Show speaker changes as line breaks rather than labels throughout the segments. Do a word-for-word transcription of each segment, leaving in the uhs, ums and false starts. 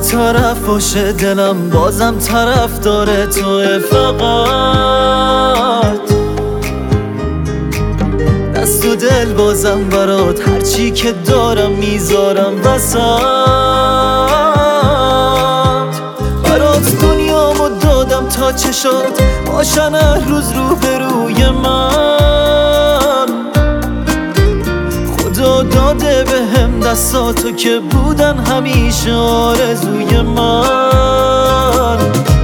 طرف باشه دلم بازم طرف داره توه فقط دست و دل بازم برات هرچی که دارم میذارم وسط برات دنیامو دادم تا چشات باشن هر روز رو به روی من خدا داده به هم دستاتو که بودن همیشه آرزوی من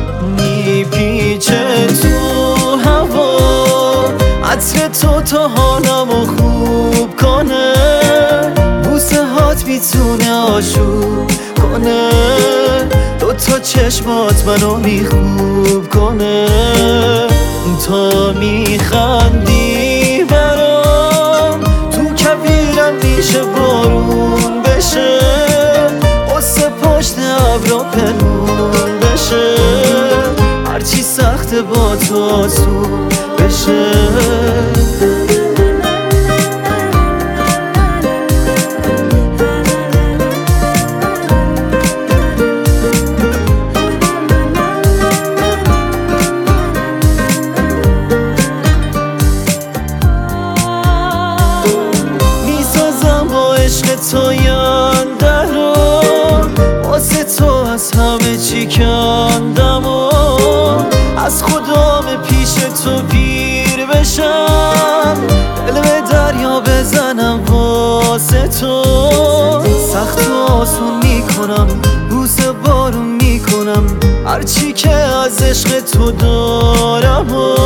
میپیچه تو هوا عطر تو تا حالمو خوب کنه بوسه هات میتونه آشوب کنه دوتا چشمات منو میخوب کنه تا میخندی برام تو کویرم میشه بارون بشه قصه پشت ابرا پنهون بشه هرچی سخته با تو آسون بشه عشق تو ینده رو واسه تو از همه چی کندم و از خودم پیش تو پیر بشم دل به دریا بزنم واسه تو سخت و آسون میکنم بوسه بارون میکنم هرچی که از عشق تو دارم و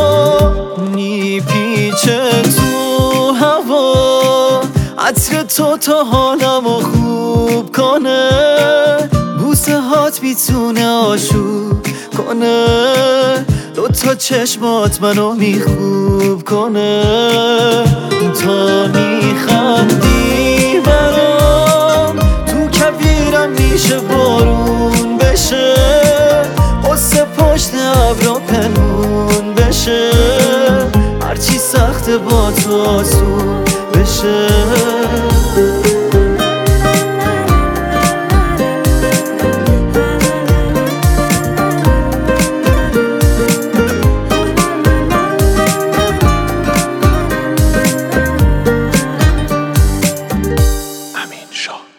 میپیچه تو هوا عطر تو تا حالمو خوب کنه بوسه هات میتونه آشوب کنه دوتا چشمات منو میخوب کنه تا میخندی برام تو کویرم میشه بارون بشه قصه پشت ابرا پنهون بشه هرچی سخته با تو آسون بشه
امین شاه.